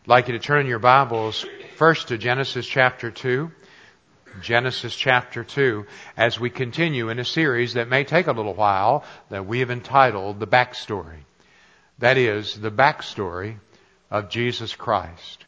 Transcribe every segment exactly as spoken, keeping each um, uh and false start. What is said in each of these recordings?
like you to turn your Bibles first to Genesis chapter two. Genesis chapter two, as we continue in a series that may take a little while that we have entitled The Backstory. That is, the backstory of Jesus Christ.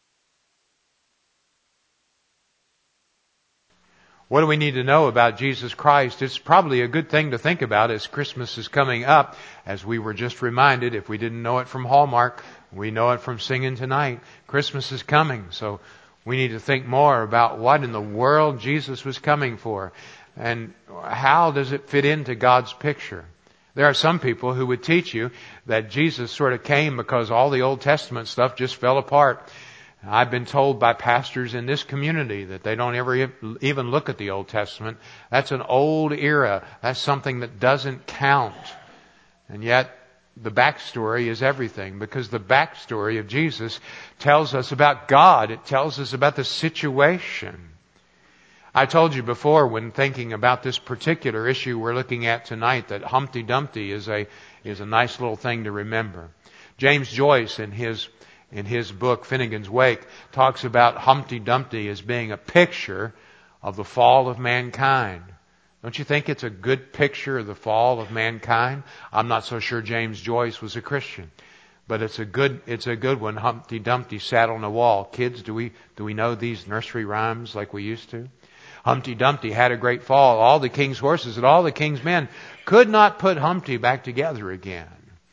What do we need to know about Jesus Christ? It's probably a good thing to think about as Christmas is coming up. As we were just reminded, if we didn't know it from Hallmark, we know it from singing tonight. Christmas is coming, so we need to think more about what in the world Jesus was coming for. And how does it fit into God's picture? There are some people who would teach you that Jesus sort of came because all the Old Testament stuff just fell apart. I've been told by pastors in this community that they don't ever even look at the Old Testament. That's an old era. That's something that doesn't count. And yet, the backstory is everything, because the backstory of Jesus tells us about God. It tells us about the situation. I told you before, when thinking about this particular issue we're looking at tonight, that Humpty Dumpty is a is a nice little thing to remember. James Joyce, in his in his book Finnegan's Wake, talks about Humpty Dumpty as being a picture of the fall of mankind. Don't you think it's a good picture of the fall of mankind? I'm not so sure James Joyce was a Christian, but it's a good it's a good one. Humpty Dumpty sat on a wall. Kids, do we do we know these nursery rhymes like we used to? Humpty Dumpty had a great fall. All the king's horses and all the king's men could not put Humpty back together again.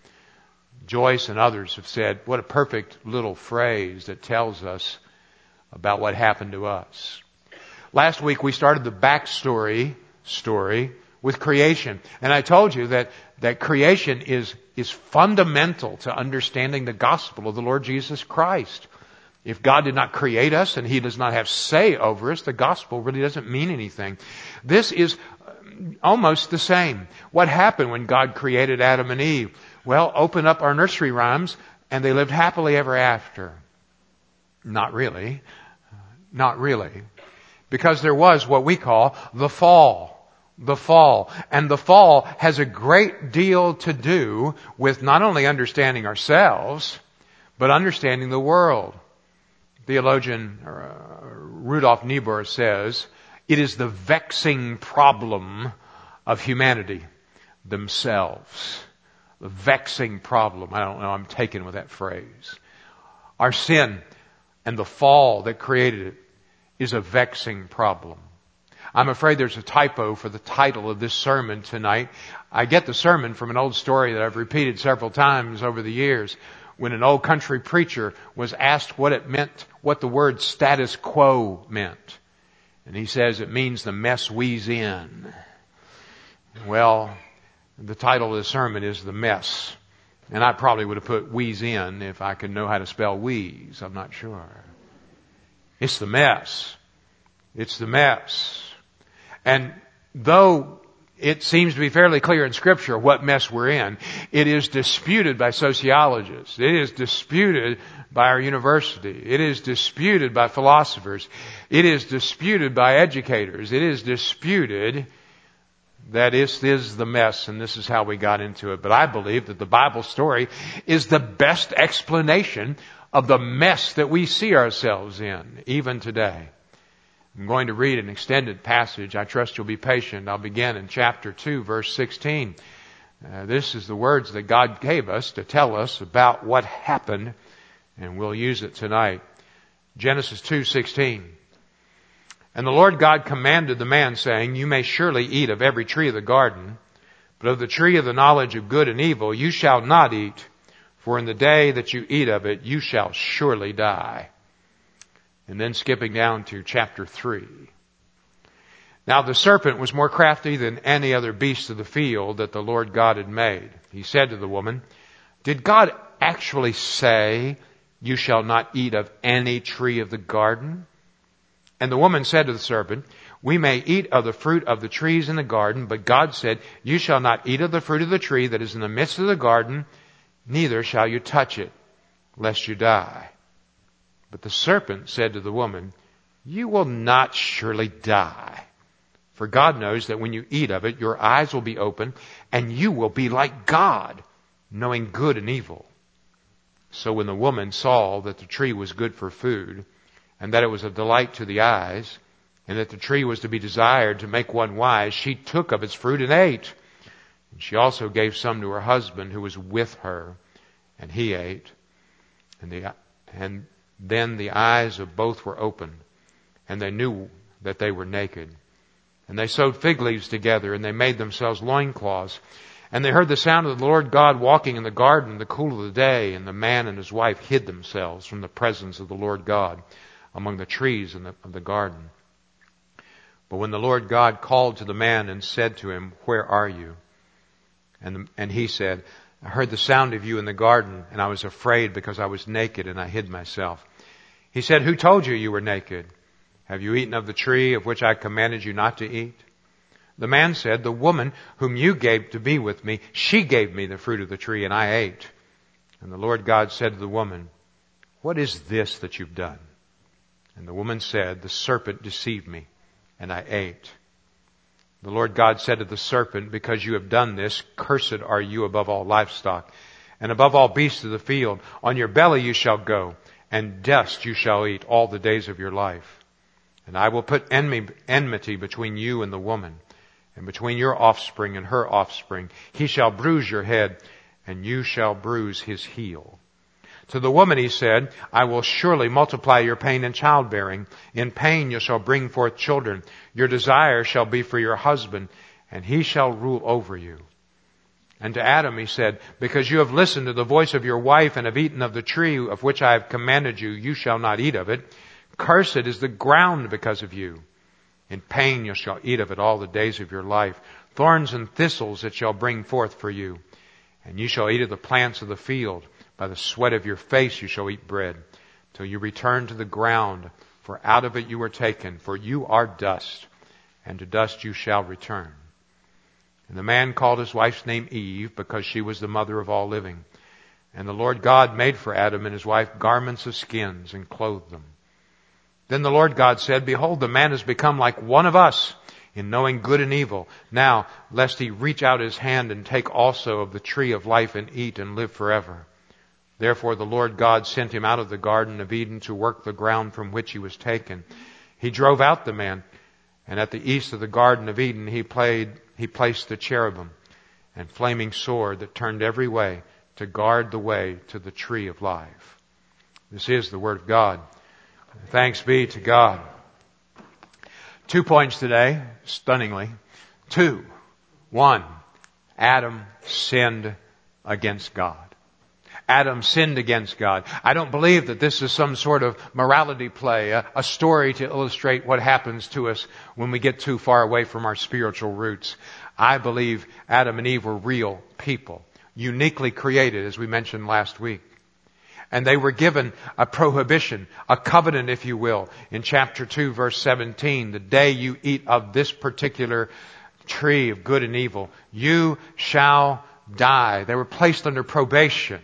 Joyce and others have said, what a perfect little phrase that tells us about what happened to us. Last week we started the backstory story with creation. And I told you that, that creation is, is fundamental to understanding the gospel of the Lord Jesus Christ. If God did not create us and He does not have say over us, the gospel really doesn't mean anything. This is almost the same. What happened when God created Adam and Eve? Well, open up our nursery rhymes and they lived happily ever after. Not really. Not really. Because there was what we call the fall. The fall. And the fall has a great deal to do with not only understanding ourselves, but understanding the world. Theologian uh, Rudolf Niebuhr says, it is the vexing problem of humanity themselves. The vexing problem. I don't know, I'm taken with that phrase. Our sin and the fall that created it is a vexing problem. I'm afraid there's a typo for the title of this sermon tonight. I get the sermon from an old story that I've repeated several times over the years, when an old country preacher was asked what it meant, what the word status quo meant. And he says it means the mess we's in. Well, the title of the sermon is The Mess. And I probably would have put we's in if I could know how to spell wheeze. I'm not sure. It's the mess. It's the mess. And though it seems to be fairly clear in Scripture what mess we're in, it is disputed by sociologists. It is disputed by our university. It is disputed by philosophers. It is disputed by educators. It is disputed that this is the mess, and this is how we got into it. But I believe that the Bible story is the best explanation of the mess that we see ourselves in, even today. I'm going to read an extended passage. I trust you'll be patient. I'll begin in chapter two, verse sixteen. Uh, this is the words that God gave us to tell us about what happened, and we'll use it tonight. Genesis two sixteen. And the Lord God commanded the man, saying, you may surely eat of every tree of the garden, but of the tree of the knowledge of good and evil you shall not eat, for in the day that you eat of it you shall surely die. And then skipping down to chapter three. Now the serpent was more crafty than any other beast of the field that the Lord God had made. He said to the woman, did God actually say, you shall not eat of any tree of the garden? And the woman said to the serpent, we may eat of the fruit of the trees in the garden, but God said, you shall not eat of the fruit of the tree that is in the midst of the garden, neither shall you touch it, lest you die. But the serpent said to the woman, you will not surely die. For God knows that when you eat of it, your eyes will be open, and you will be like God, knowing good and evil. So when the woman saw that the tree was good for food, and that it was a delight to the eyes, and that the tree was to be desired to make one wise, she took of its fruit and ate. And she also gave some to her husband who was with her, and he ate. And, the, and then the eyes of both were opened, and they knew that they were naked. And they sewed fig leaves together, and they made themselves loincloths. And they heard the sound of the Lord God walking in the garden in the cool of the day, and the man and his wife hid themselves from the presence of the Lord God among the trees in the, of the garden. But when the Lord God called to the man and said to him, "Where are you?" And, the, and he said, "I heard the sound of you in the garden, and I was afraid because I was naked and I hid myself." He said, "Who told you you were naked? Have you eaten of the tree of which I commanded you not to eat?" The man said, "The woman whom you gave to be with me, she gave me the fruit of the tree, and I ate." And the Lord God said to the woman, "What is this that you've done?" And the woman said, "The serpent deceived me, and I ate." The Lord God said to the serpent, "Because you have done this, cursed are you above all livestock, and above all beasts of the field. On your belly you shall go, and dust you shall eat all the days of your life. And I will put enmity between you and the woman, and between your offspring and her offspring. He shall bruise your head, and you shall bruise his heel." To the woman he said, "I will surely multiply your pain in childbearing. In pain you shall bring forth children. Your desire shall be for your husband, and he shall rule over you." And to Adam he said, "Because you have listened to the voice of your wife and have eaten of the tree of which I have commanded you, you shall not eat of it. Cursed is the ground because of you. In pain you shall eat of it all the days of your life. Thorns and thistles it shall bring forth for you. And you shall eat of the plants of the field. By the sweat of your face you shall eat bread, till you return to the ground, for out of it you were taken, for you are dust, and to dust you shall return." And the man called his wife's name Eve, because she was the mother of all living. And the Lord God made for Adam and his wife garments of skins, and clothed them. Then the Lord God said, "Behold, the man has become like one of us, in knowing good and evil. Now, lest he reach out his hand and take also of the tree of life and eat and live forever." Therefore the Lord God sent him out of the Garden of Eden to work the ground from which he was taken. He drove out the man, and at the east of the Garden of Eden he, played, he placed the cherubim and flaming sword that turned every way to guard the way to the tree of life. This is the Word of God. Thanks be to God. Two points today, stunningly. Two. One, Adam sinned against God. Adam sinned against God. I don't believe that this is some sort of morality play, a, a story to illustrate what happens to us when we get too far away from our spiritual roots. I believe Adam and Eve were real people, uniquely created, as we mentioned last week. And they were given a prohibition, a covenant, if you will, in chapter two, verse seventeen. The day you eat of this particular tree of good and evil, you shall die. They were placed under probation.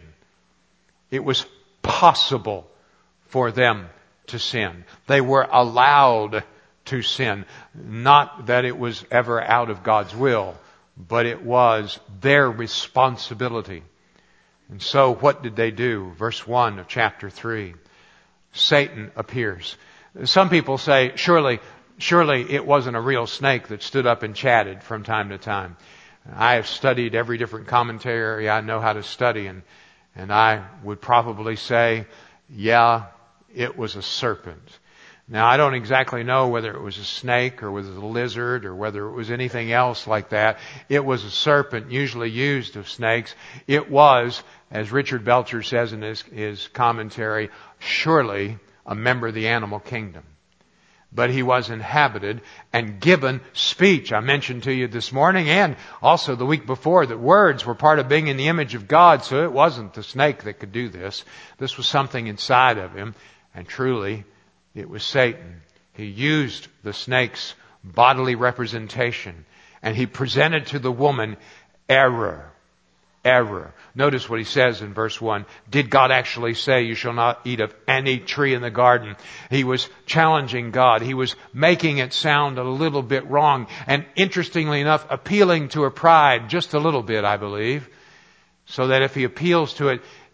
It was possible for them to sin. They were allowed to sin. Not that it was ever out of God's will, but it was their responsibility. And so what did they do? Verse one of chapter three. Satan appears. Some people say, surely, surely it wasn't a real snake that stood up and chatted from time to time. I have studied every different commentary I know how to study, and And I would probably say, yeah, it was a serpent. Now, I don't exactly know whether it was a snake or whether it was a lizard or whether it was anything else like that. It was a serpent, usually used of snakes. It was, as Richard Belcher says in his, his commentary, surely a member of the animal kingdom. But he was inhabited and given speech. I mentioned to you this morning and also the week before that words were part of being in the image of God. So it wasn't the snake that could do this. This was something inside of him. And truly, it was Satan. He used the snake's bodily representation. And he presented to the woman error. Error. Notice what he says in verse one. Did God actually say you shall not eat of any tree in the garden? He was challenging God. He was making it sound a little bit wrong. And interestingly enough, appealing to her pride just a little bit, I believe. So that if he appeals to it,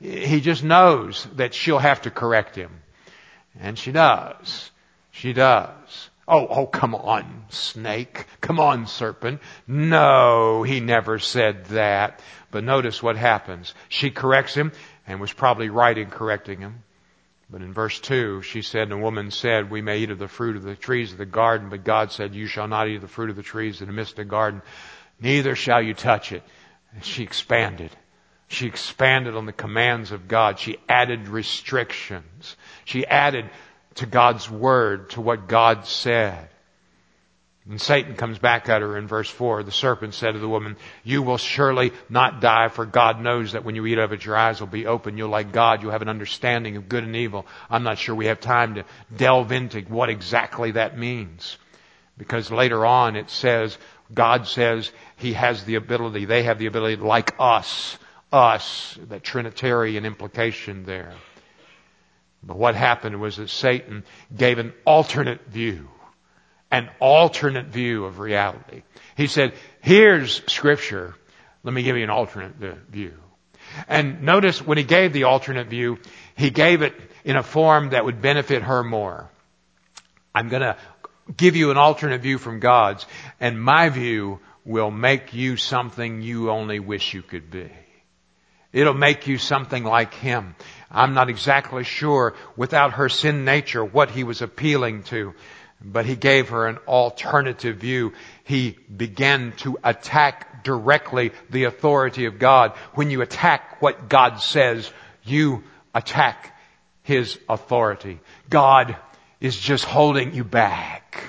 he just knows that she'll have to correct him. And she does. She does. Oh, oh, come on, snake. Come on, serpent. No, he never said that. But notice what happens. She corrects him and was probably right in correcting him. But in verse two, she said, and the woman said, we may eat of the fruit of the trees of the garden, but God said, you shall not eat of the fruit of the trees in the midst of the garden, neither shall you touch it. And she expanded. She expanded on the commands of God. She added restrictions. She added to God's word, to what God said. And Satan comes back at her in verse four. The serpent said to the woman, you will surely not die, for God knows that when you eat of it, your eyes will be open. You'll like God. You'll have an understanding of good and evil. I'm not sure we have time to delve into what exactly that means. Because later on it says, God says He has the ability, they have the ability like us, us, that Trinitarian implication there. But what happened was that Satan gave an alternate view. An alternate view of reality. He said, here's Scripture. Let me give you an alternate view. And notice when he gave the alternate view, he gave it in a form that would benefit her more. I'm going to give you an alternate view from God's, and my view will make you something you only wish you could be. It'll make you something like Him. I'm not exactly sure, without her sin nature, what he was appealing to. But he gave her an alternative view. He began to attack directly the authority of God. When you attack what God says, you attack His authority. God is just holding you back.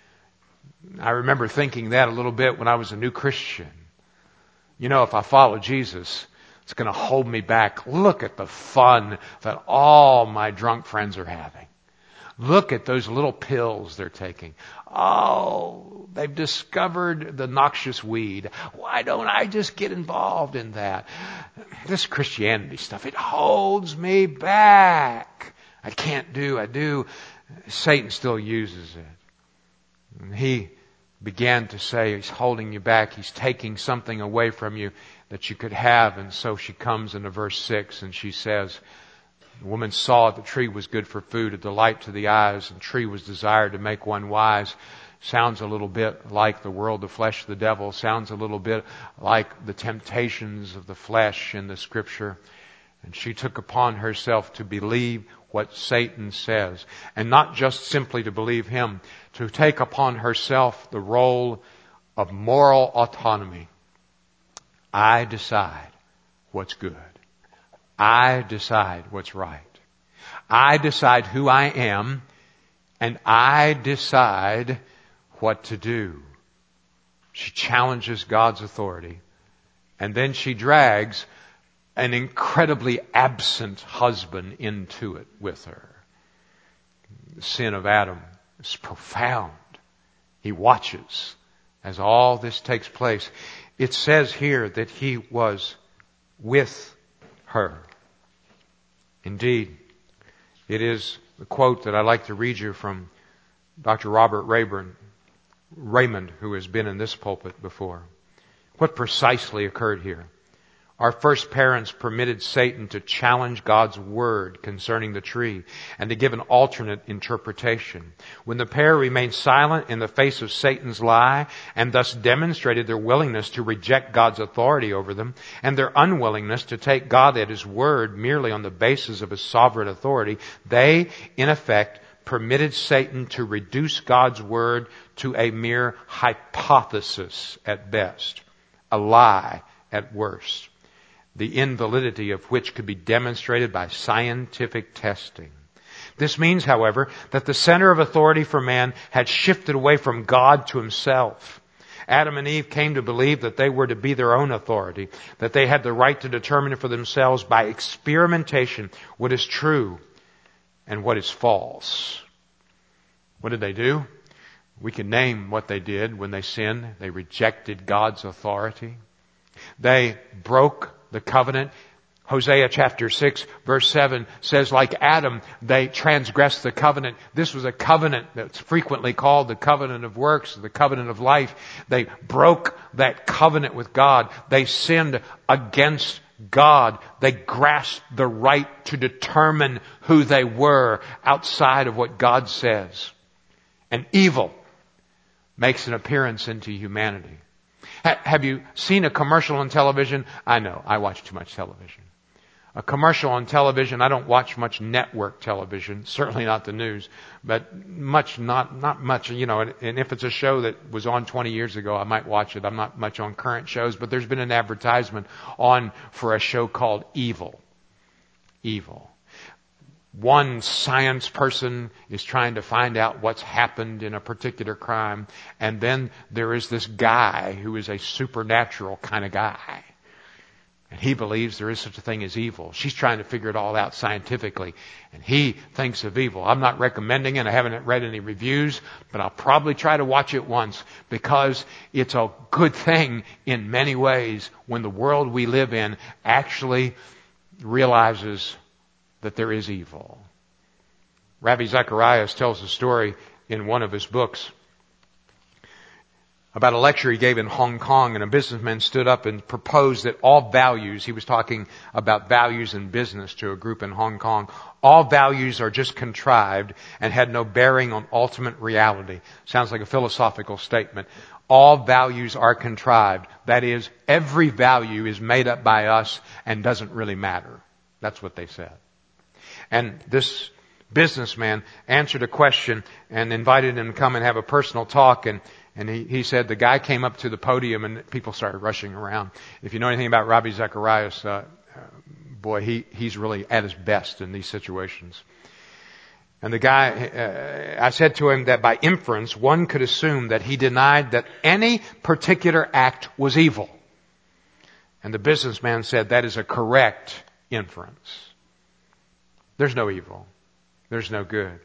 I remember thinking that a little bit when I was a new Christian. You know, if I follow Jesus, it's going to hold me back. Look at the fun that all my drunk friends are having. Look at those little pills they're taking. Oh, they've discovered the noxious weed. Why don't I just get involved in that? This Christianity stuff, it holds me back. I can't do, I do. Satan still uses it. And he began to say, he's holding you back. He's taking something away from you that you could have. And so she comes into verse six and she says, the woman saw the tree was good for food, a delight to the eyes, and tree was desired to make one wise. Sounds a little bit like the world, the flesh, the devil. Sounds a little bit like the temptations of the flesh in the Scripture. And she took upon herself to believe what Satan says. And not just simply to believe him, to take upon herself the role of moral autonomy. I decide what's good. I decide what's right. I decide who I am, and I decide what to do. She challenges God's authority, and then she drags an incredibly absent husband into it with her. The sin of Adam is profound. He watches as all this takes place. It says here that he was with her. Indeed, it is the quote that I like to read you from Doctor Robert Rayburn, Raymond, who has been in this pulpit before. What precisely occurred here? Our first parents permitted Satan to challenge God's word concerning the tree and to give an alternate interpretation. When the pair remained silent in the face of Satan's lie and thus demonstrated their willingness to reject God's authority over them and their unwillingness to take God at His word merely on the basis of His sovereign authority, they, in effect, permitted Satan to reduce God's word to a mere hypothesis at best, a lie at worst, the invalidity of which could be demonstrated by scientific testing. This means, however, that the center of authority for man had shifted away from God to himself. Adam and Eve came to believe that they were to be their own authority, that they had the right to determine for themselves by experimentation what is true and what is false. What did they do? We can name what they did when they sinned. They rejected God's authority. They broke the covenant. Hosea chapter six verse seven says, like Adam, they transgressed the covenant. This was a covenant that's frequently called the covenant of works, the covenant of life. They broke that covenant with God. They sinned against God. They grasped the right to determine who they were outside of what God says. And evil makes an appearance into humanity. Ha- have you seen a commercial on television? I know, I watch too much television. A commercial on television, I don't watch much network television, certainly not the news, but much, not, not much, you know, and if it's a show that was on twenty years ago, I might watch it. I'm not much on current shows, but there's been an advertisement on for a show called Evil. Evil. One science person is trying to find out what's happened in a particular crime, and then there is this guy who is a supernatural kind of guy. And he believes there is such a thing as evil. She's trying to figure it all out scientifically. And he thinks of evil. I'm not recommending it. I haven't read any reviews, but I'll probably try to watch it once because it's a good thing in many ways when the world we live in actually realizes that there is evil. Ravi Zacharias tells a story in one of his books about a lecture he gave in Hong Kong, and a businessman stood up and proposed that all values, he was talking about values in business to a group in Hong Kong, all values are just contrived and had no bearing on ultimate reality. Sounds like a philosophical statement. All values are contrived. That is, every value is made up by us and doesn't really matter. That's what they said. And this businessman answered a question and invited him to come and have a personal talk, and And he, he said the guy came up to the podium and people started rushing around. If you know anything about Ravi Zacharias, uh, boy, he, he's really at his best in these situations. And the guy, uh, I said to him that by inference, one could assume that he denied that any particular act was evil. And the businessman said that is a correct inference. There's no evil. There's no good.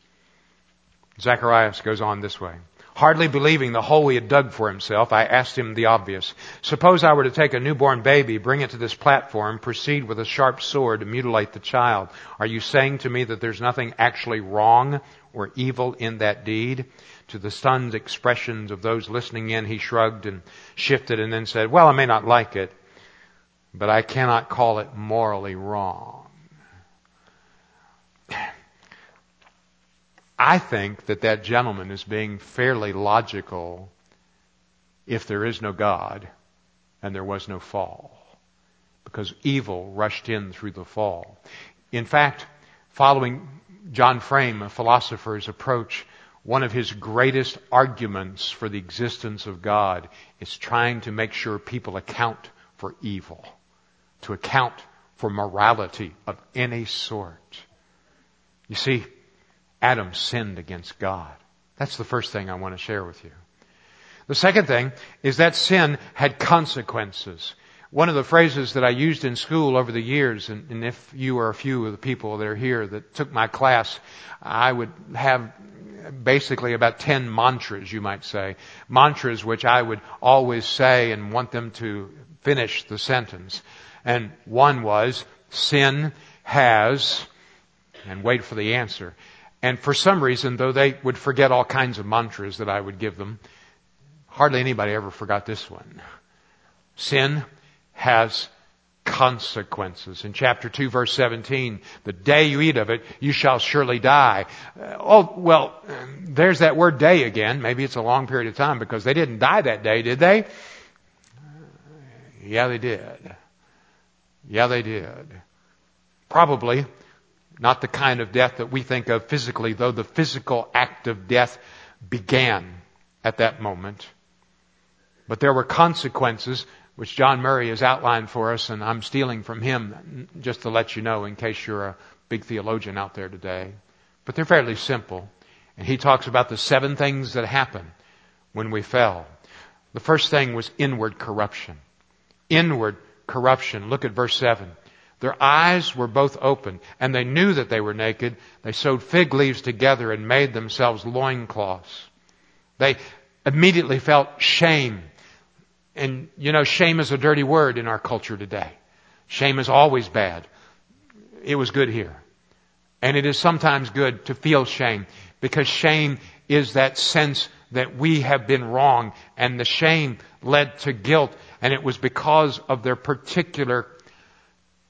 Zacharias goes on this way. Hardly believing the hole he had dug for himself, I asked him the obvious. Suppose I were to take a newborn baby, bring it to this platform, proceed with a sharp sword to mutilate the child. Are you saying to me that there's nothing actually wrong or evil in that deed? To the stunned expressions of those listening in, he shrugged and shifted and then said, well, I may not like it, but I cannot call it morally wrong. I think that that gentleman is being fairly logical if there is no God and there was no fall, because evil rushed in through the fall. In fact, following John Frame, a philosopher's approach, one of his greatest arguments for the existence of God is trying to make sure people account for evil, to account for morality of any sort. You see, Adam sinned against God. That's the first thing I want to share with you. The second thing is that sin had consequences. One of the phrases that I used in school over the years, and, and if you are a few of the people that are here that took my class, I would have basically about ten mantras, you might say. Mantras which I would always say and want them to finish the sentence. And one was, sin has, and wait for the answer. And for some reason, though they would forget all kinds of mantras that I would give them, hardly anybody ever forgot this one. Sin has consequences. In chapter two, verse seventeen, the day you eat of it, you shall surely die. Uh, oh, well, there's that word day again. Maybe it's a long period of time because they didn't die that day, did they? Yeah, they did. Yeah, they did. Probably not the kind of death that we think of physically, though the physical act of death began at that moment. But there were consequences, which John Murray has outlined for us, and I'm stealing from him just to let you know in case you're a big theologian out there today. But they're fairly simple. And he talks about the seven things that happened when we fell. The first thing was inward corruption. Inward corruption. Look at verse seven. Their eyes were both open, and they knew that they were naked. They sewed fig leaves together and made themselves loincloths. They immediately felt shame. And, you know, shame is a dirty word in our culture today. Shame is always bad. It was good here. And it is sometimes good to feel shame, because shame is that sense that we have been wrong, and the shame led to guilt, and it was because of their particular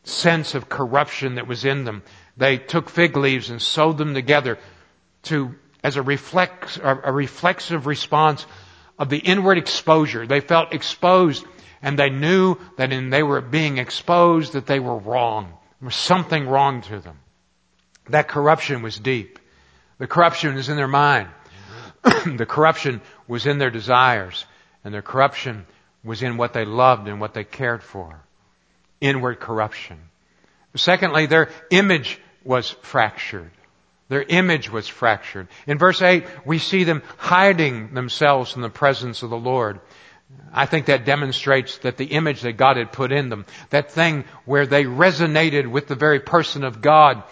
sense of corruption that was in them. They took fig leaves and sewed them together to, as a reflex, a reflexive response of the inward exposure. They felt exposed, and they knew that in they were being exposed that they were wrong. There was something wrong to them. That corruption was deep. The corruption was in their mind. The corruption was in their desires. And their corruption was in what they loved and what they cared for. Inward corruption. Secondly, their image was fractured. Their image was fractured. In verse eight, we see them hiding themselves from the presence of the Lord. I think that demonstrates that the image that God had put in them, that thing where they resonated with the very person of God,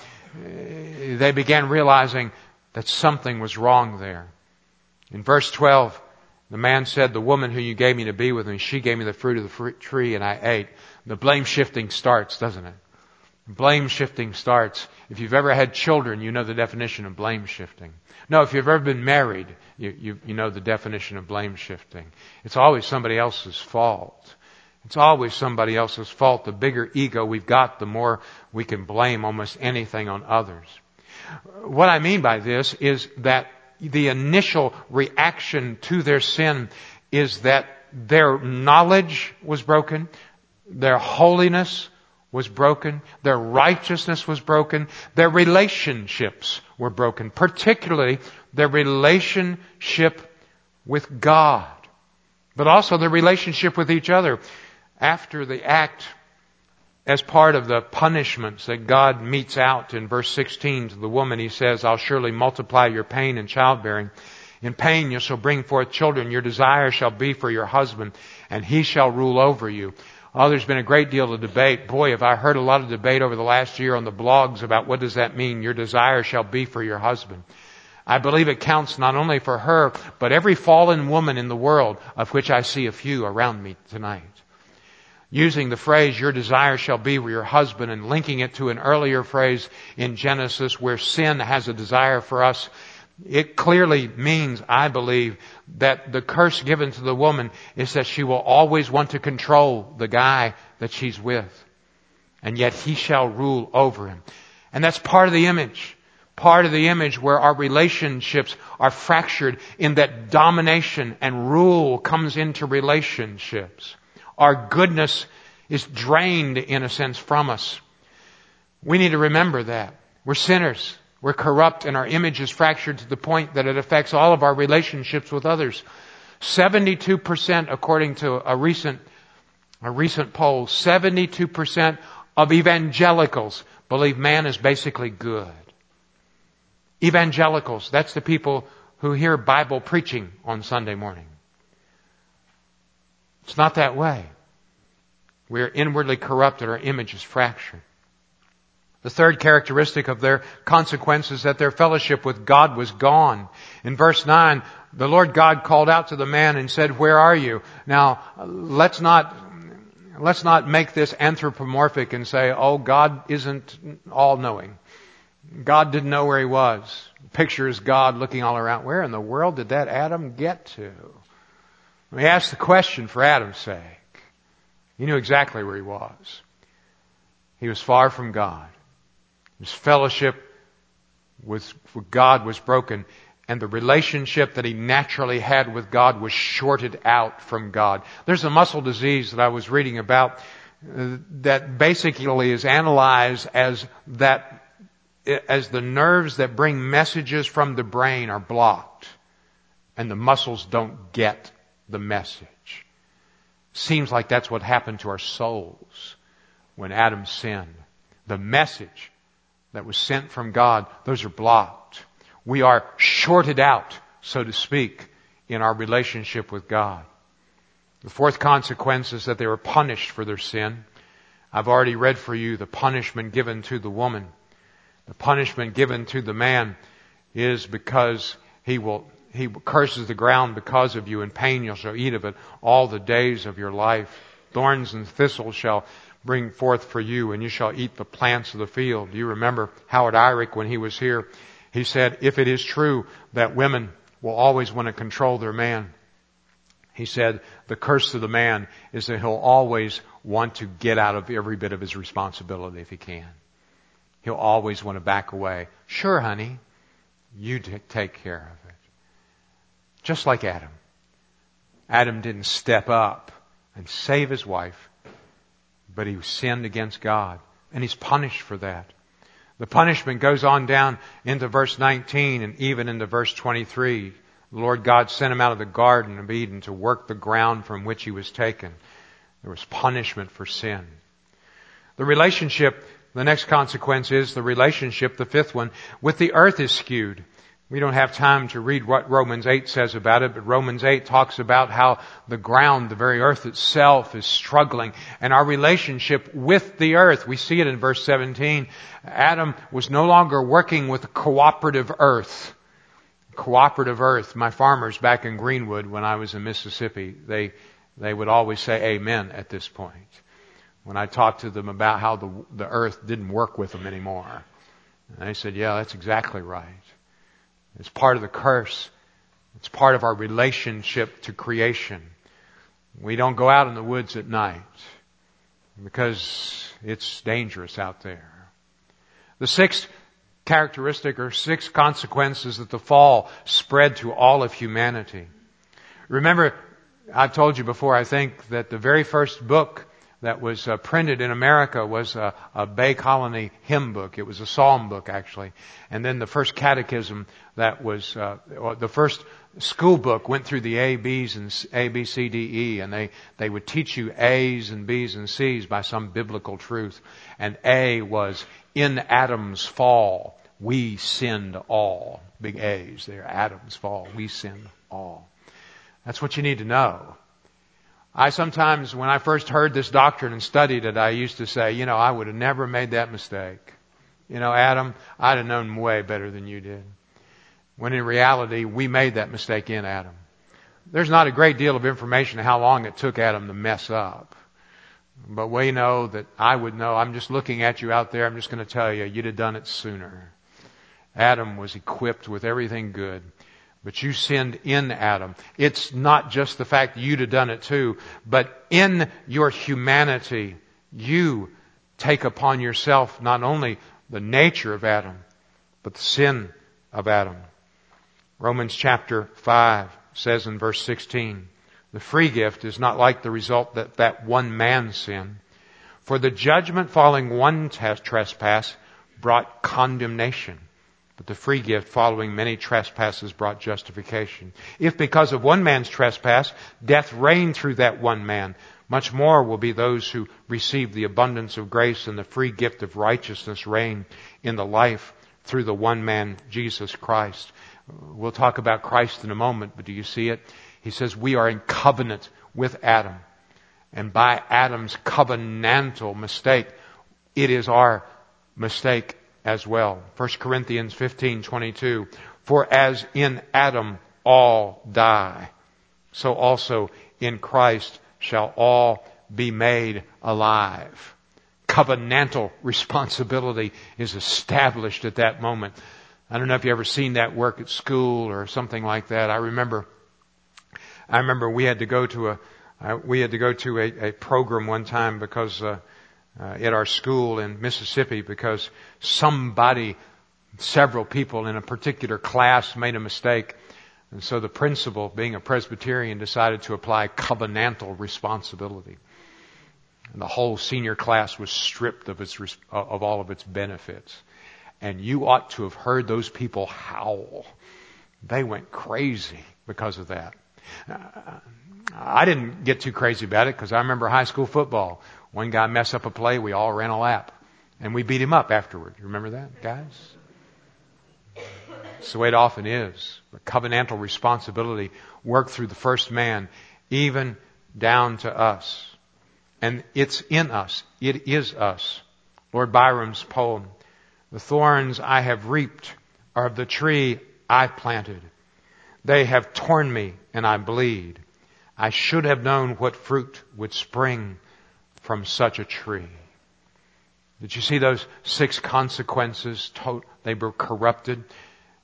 they began realizing that something was wrong there. In verse twelve, the man said, the woman who you gave me to be with me, she gave me the fruit of the fruit tree and I ate. The blame shifting starts, doesn't it? Blame shifting starts. If you've ever had children, you know the definition of blame shifting. No, if you've ever been married, you, you, you know the definition of blame shifting. It's always somebody else's fault. It's always somebody else's fault. The bigger ego we've got, the more we can blame almost anything on others. What I mean by this is that the initial reaction to their sin is that their knowledge was broken, their holiness was broken, their righteousness was broken, their relationships were broken, particularly their relationship with God, but also their relationship with each other. After the act, as part of the punishments that God metes out in verse sixteen to the woman, He says, I'll surely multiply your pain in childbearing. In pain you shall bring forth children. Your desire shall be for your husband, and he shall rule over you. Oh, there's been a great deal of debate. Boy, have I heard a lot of debate over the last year on the blogs about what does that mean, your desire shall be for your husband. I believe it counts not only for her, but every fallen woman in the world, of which I see a few around me tonight. Using the phrase, your desire shall be for your husband, and linking it to an earlier phrase in Genesis where sin has a desire for us, it clearly means, I believe, that the curse given to the woman is that she will always want to control the guy that she's with. And yet he shall rule over him. And that's part of the image. Part of the image where our relationships are fractured in that domination and rule comes into relationships. Our goodness is drained, in a sense, from us. We need to remember that. We're sinners. We're corrupt, and our image is fractured to the point that it affects all of our relationships with others. seventy-two percent, according to a recent, a recent poll, seventy-two percent of evangelicals believe man is basically good. Evangelicals, that's the people who hear Bible preaching on Sunday morning. It's not that way. We are inwardly corrupted. Our image is fractured. The third characteristic of their consequence is that their fellowship with God was gone. In verse nine, the Lord God called out to the man and said, where are you? Now, let's not, let's not make this anthropomorphic and say, oh, God isn't all-knowing. God didn't know where he was. The picture is God looking all around. Where in the world did that Adam get to? We asked the question for Adam's sake. He knew exactly where he was. He was far from God. His fellowship with God was broken, and the relationship that he naturally had with God was shorted out from God. There's a muscle disease that I was reading about uh, that basically is analyzed as that as the nerves that bring messages from the brain are blocked, and the muscles don't get the message. Seems like that's what happened to our souls when Adam sinned. The message that was sent from God, those are blocked. We are shorted out, so to speak, in our relationship with God. The fourth consequence is that they were punished for their sin. I've already read for you the punishment given to the woman. The punishment given to the man is because he will he curses the ground because of you, and pain you shall eat of it all the days of your life. Thorns and thistles shall bring forth for you, and you shall eat the plants of the field. Do you remember Howard Eyrick when he was here? He said, if it is true that women will always want to control their man, He said, the curse of the man is that he'll always want to get out of every bit of his responsibility if he can. He'll always want to back away. Sure, honey, you t- take care of it. Just like Adam. Adam didn't step up and save his wife, but he sinned against God, and he's punished for that. The punishment goes on down into verse nineteen and even into verse twenty-three. The Lord God sent him out of the Garden of Eden to work the ground from which he was taken. There was punishment for sin. The relationship, the next consequence is the relationship, the fifth one, with the earth is skewed. We don't have time to read what Romans eight says about it, but Romans eight talks about how the ground, the very earth itself, is struggling. And our relationship with the earth, we see it in verse seventeen. Adam was no longer working with a cooperative earth. Cooperative earth. My farmers back in Greenwood when I was in Mississippi, they they would always say amen at this point. When I talked to them about how the, the earth didn't work with them anymore. And they said, yeah, that's exactly right. It's part of the curse. It's part of our relationship to creation. We don't go out in the woods at night because it's dangerous out there. The sixth characteristic or six consequences that the fall spread to all of humanity. Remember, I've told you before, I think, that the very first book that was uh, printed in America was a, a Bay Colony hymn book. It was a psalm book, actually. And then the first catechism that was, uh, the first school book went through the A, B's, and A, B, C, D, E, and they, they would teach you A's and B's and C's by some biblical truth. And A was, in Adam's fall, we sinned all. Big A's there. Adam's fall. We sinned all. That's what you need to know. I sometimes, when I first heard this doctrine and studied it, I used to say, you know, I would have never made that mistake. You know, Adam, I'd have known way better than you did. When in reality, we made that mistake in Adam. There's not a great deal of information on how long it took Adam to mess up. But we know that I would know. I'm just looking at you out there. I'm just going to tell you, you'd have done it sooner. Adam was equipped with everything good. But you sinned in Adam. It's not just the fact that you'd have done it too, but in your humanity, you take upon yourself not only the nature of Adam, but the sin of Adam. Romans chapter five says in verse sixteen, the free gift is not like the result that that one man sinned. For the judgment following one trespass brought condemnation. But the free gift following many trespasses brought justification. If because of one man's trespass, death reigned through that one man, much more will be those who receive the abundance of grace and the free gift of righteousness reign in the life through the one man, Jesus Christ. We'll talk about Christ in a moment, but do you see it? He says we are in covenant with Adam. And by Adam's covenantal mistake, it is our mistake as well. First Corinthians fifteen twenty-two. For as in Adam all die, so also in Christ shall all be made alive. Covenantal responsibility is established at that moment. I don't know if you ever seen that work at school or something like that. I remember, I remember we had to go to a, uh, we had to go to a, a program one time because uh, Uh, at our school in Mississippi because somebody, several people in a particular class made a mistake. And so the principal, being a Presbyterian, decided to apply covenantal responsibility. And the whole senior class was stripped of its of all of its benefits. And you ought to have heard those people howl. They went crazy because of that. Uh, I didn't get too crazy about it because I remember high school football. One guy messed up a play, we all ran a lap. And we beat him up afterward. You remember that, guys? It's the way it often is. But covenantal responsibility worked through the first man, even down to us. And it's in us. It is us. Lord Byron's poem, the thorns I have reaped are of the tree I planted. They have torn me and I bleed. I should have known what fruit would spring from such a tree. Did you see those six consequences? They were corrupted.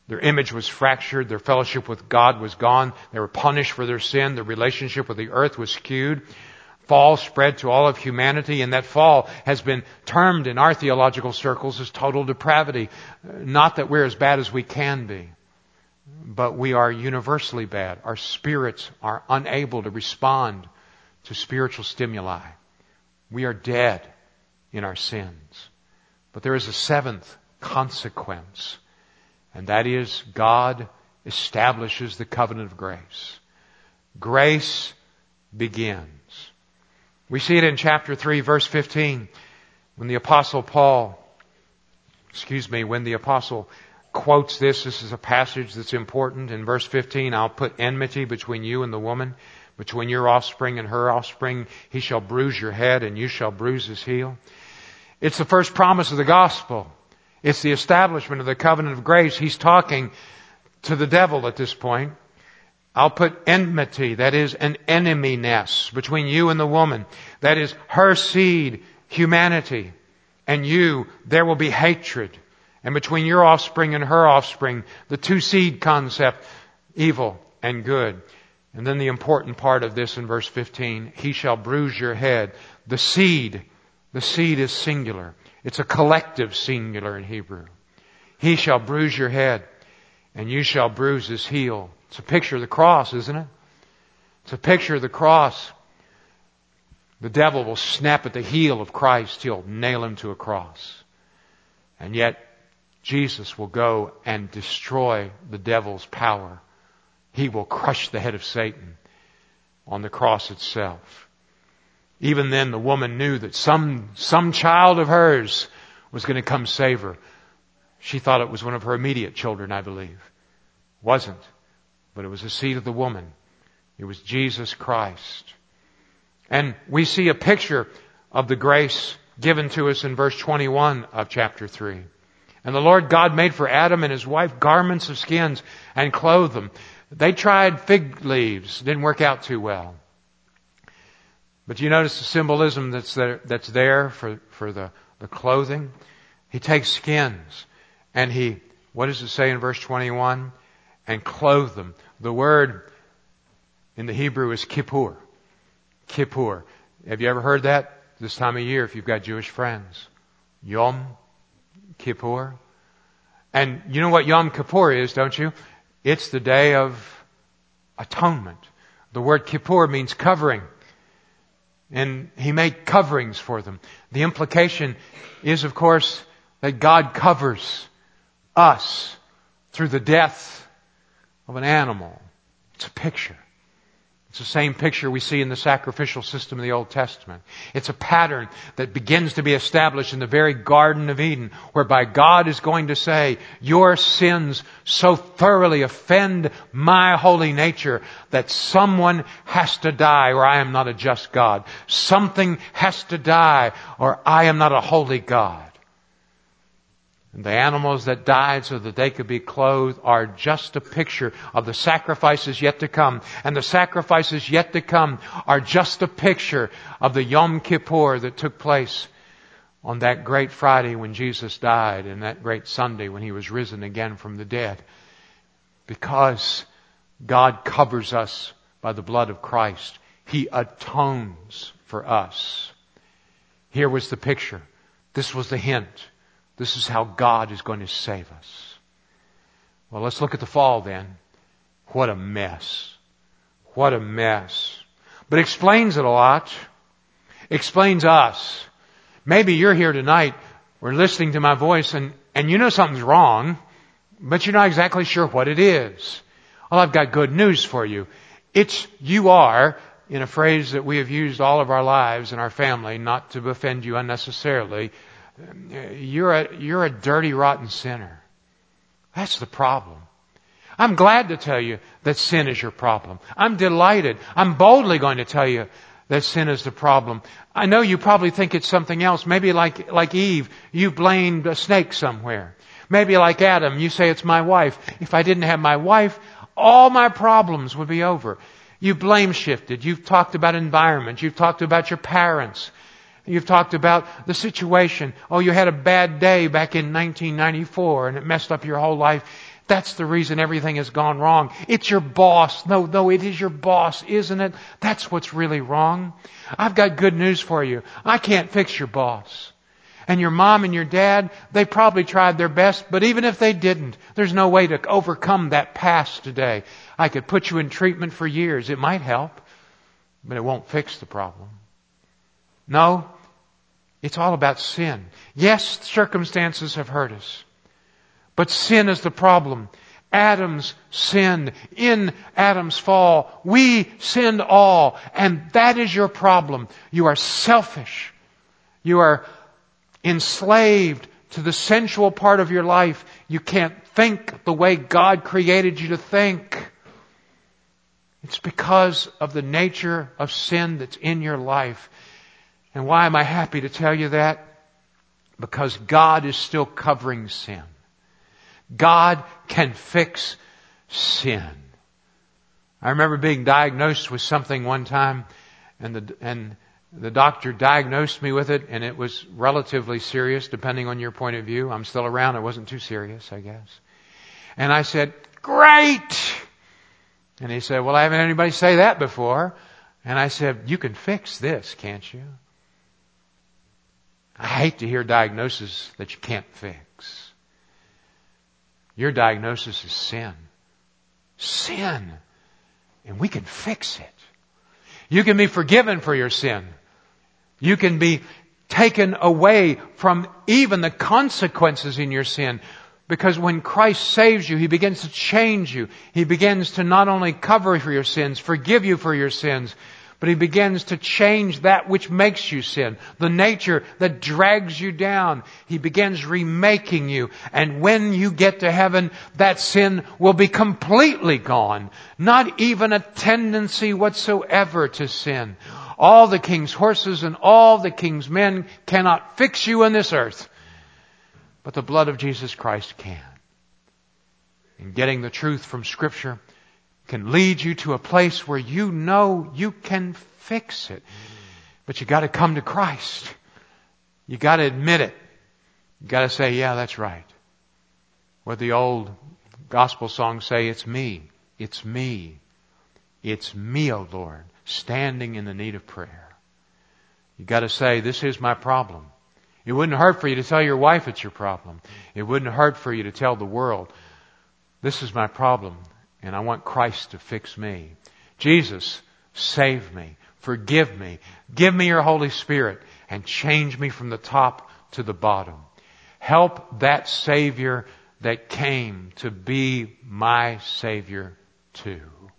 Their image was fractured. Their fellowship with God was gone. They were punished for their sin. Their relationship with the earth was skewed. Fall spread to all of humanity, and that fall has been termed in our theological circles as total depravity. Not that we're as bad as we can be, but we are universally bad. Our spirits are unable to respond to spiritual stimuli. We are dead in our sins. But there is a seventh consequence, and that is God establishes the covenant of grace. Grace begins. We see it in chapter three, verse fifteen, when the Apostle Paul, excuse me, when the Apostle quotes this. This is a passage that's important. In verse fifteen, I'll put enmity between you and the woman, between your offspring and her offspring. He shall bruise your head, and you shall bruise his heel. It's the first promise of the gospel. It's the establishment of the covenant of grace. He's talking to the devil at this point. I'll put enmity, that is an eneminess, between you and the woman. That is her seed, humanity, and you, there will be hatred. And between your offspring and her offspring, the two seed concept, evil and good. And then the important part of this in verse fifteen, he shall bruise your head. The seed, the seed is singular. It's a collective singular in Hebrew. He shall bruise your head, and you shall bruise his heel. It's a picture of the cross, isn't it? It's a picture of the cross. The devil will snap at the heel of Christ. He'll nail him to a cross. And yet, Jesus will go and destroy the devil's power. He will crush the head of Satan on the cross itself. Even then, the woman knew that some, some child of hers was going to come save her. She thought it was one of her immediate children, I believe. Wasn't. But it was the seed of the woman. It was Jesus Christ. And we see a picture of the grace given to us in verse twenty-one of chapter three. And the Lord God made for Adam and his wife garments of skins and clothed them. They tried fig leaves. Didn't work out too well. But you notice the symbolism that's there, that's there for, for the, the clothing? He takes skins and he, what does it say in verse twenty-one? And clothe them. The word in the Hebrew is kippur. Kippur. Have you ever heard that this time of year if you've got Jewish friends? Yom Kippur. And you know what Yom Kippur is, don't you? It's the day of atonement. The word Kippur means covering. And he made coverings for them. The implication is, of course, that God covers us through the death of an animal. It's a picture. It's the same picture we see in the sacrificial system of the Old Testament. It's a pattern that begins to be established in the very Garden of Eden, whereby God is going to say, your sins so thoroughly offend my holy nature that someone has to die or I am not a just God. Something has to die or I am not a holy God. And the animals that died so that they could be clothed are just a picture of the sacrifices yet to come. And the sacrifices yet to come are just a picture of the Yom Kippur that took place on that great Friday when Jesus died and that great Sunday when He was risen again from the dead. Because God covers us by the blood of Christ. He atones for us. Here was the picture. This was the hint. This is how God is going to save us. Well, let's look at the fall then. What a mess. What a mess. But it explains it a lot. Explains us. Maybe you're here tonight or listening to my voice and, and you know something's wrong, but you're not exactly sure what it is. Well, I've got good news for you. It's you are, in a phrase that we have used all of our lives in our family, not to offend you unnecessarily, You're a, you're a dirty, rotten sinner. That's the problem. I'm glad to tell you that sin is your problem. I'm delighted. I'm boldly going to tell you that sin is the problem. I know you probably think it's something else. Maybe like, like Eve, you blamed a snake somewhere. Maybe like Adam, you say it's my wife. If I didn't have my wife, all my problems would be over. You blame shifted. You've talked about environment. You've talked about your parents. You've talked about the situation. Oh, you had a bad day back in nineteen ninety-four and it messed up your whole life. That's the reason everything has gone wrong. It's your boss. No, no, it is your boss, isn't it? That's what's really wrong. I've got good news for you. I can't fix your boss. And your mom and your dad, they probably tried their best, but even if they didn't, there's no way to overcome that past today. I could put you in treatment for years. It might help, but it won't fix the problem. No, it's all about sin. Yes, circumstances have hurt us, but sin is the problem. Adam's sinned. In Adam's fall, we sinned all. And that is your problem. You are selfish. You are enslaved to the sensual part of your life. You can't think the way God created you to think. It's because of the nature of sin that's in your life. And why am I happy to tell you that? Because God is still covering sin. God can fix sin. I remember being diagnosed with something one time, and the and the doctor diagnosed me with it, and it was relatively serious, depending on your point of view. I'm still around. It wasn't too serious, I guess. And I said, "Great!" And he said, "Well, I haven't had anybody say that before." And I said, "You can fix this, can't you?" I hate to hear diagnoses that you can't fix. Your diagnosis is sin. Sin. And we can fix it. You can be forgiven for your sin. You can be taken away from even the consequences in your sin. Because when Christ saves you, He begins to change you. He begins to not only cover for your sins, forgive you for your sins, but He begins to change that which makes you sin. The nature that drags you down. He begins remaking you. And when you get to heaven, that sin will be completely gone. Not even a tendency whatsoever to sin. All the king's horses and all the king's men cannot fix you on this earth. But the blood of Jesus Christ can. And getting the truth from Scripture can lead you to a place where you know you can fix it. But you got to come to Christ. You got to admit it. You got to say, "Yeah, that's right." What the old gospel songs say, "It's me. It's me. It's me, O Lord, standing in the need of prayer." You got to say, "This is my problem." It wouldn't hurt for you to tell your wife it's your problem. It wouldn't hurt for you to tell the world, "This is my problem. And I want Christ to fix me. Jesus, save me. Forgive me. Give me your Holy Spirit and change me from the top to the bottom." Help that Savior that came to be my Savior too.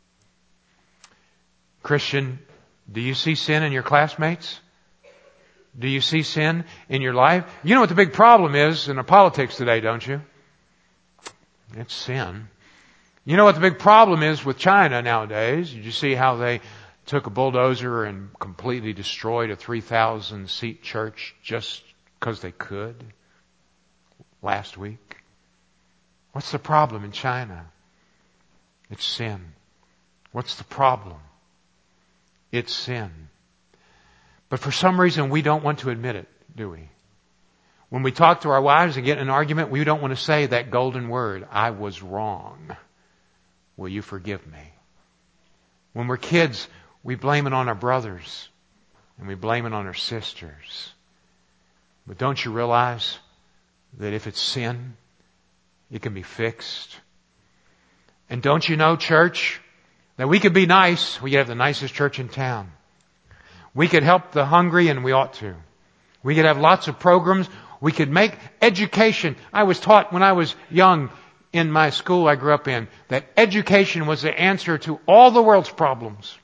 Christian, do you see sin in your classmates? Do you see sin in your life? You know what the big problem is in the politics today, don't you? It's sin. You know what the big problem is with China nowadays? Did you see how they took a bulldozer and completely destroyed a three thousand seat church just because they could last week? What's the problem in China? It's sin. What's the problem? It's sin. But for some reason we don't want to admit it, do we? When we talk to our wives and get in an argument, we don't want to say that golden word, "I was wrong. Will you forgive me?" When we're kids, we blame it on our brothers and we blame it on our sisters. But don't you realize that if it's sin, it can be fixed? And don't you know, church, that we could be nice. We could have the nicest church in town. We could help the hungry, and we ought to. We could have lots of programs. We could make education. I was taught when I was young in my school I grew up in that education was the answer to all the world's problems.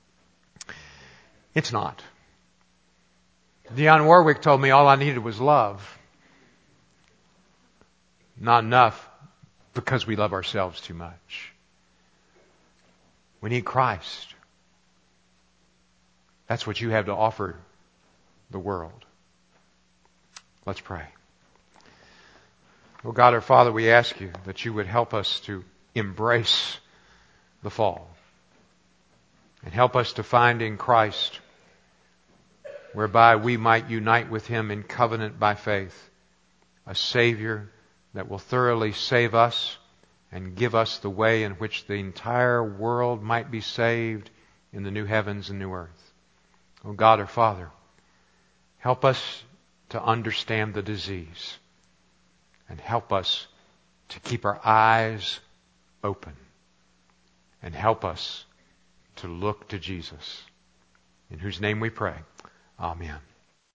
It's not. Dionne Warwick told me all I needed was love. Not enough, because we love ourselves too much. We need Christ. That's what you have to offer the world. Let's pray. Oh God, our Father, we ask you that you would help us to embrace the fall and help us to find in Christ whereby we might unite with Him in covenant by faith, a Savior that will thoroughly save us and give us the way in which the entire world might be saved in the new heavens and new earth. Oh God our Father, help us to understand the disease and help us to keep our eyes open and help us to look to Jesus, in whose name we pray. Amen.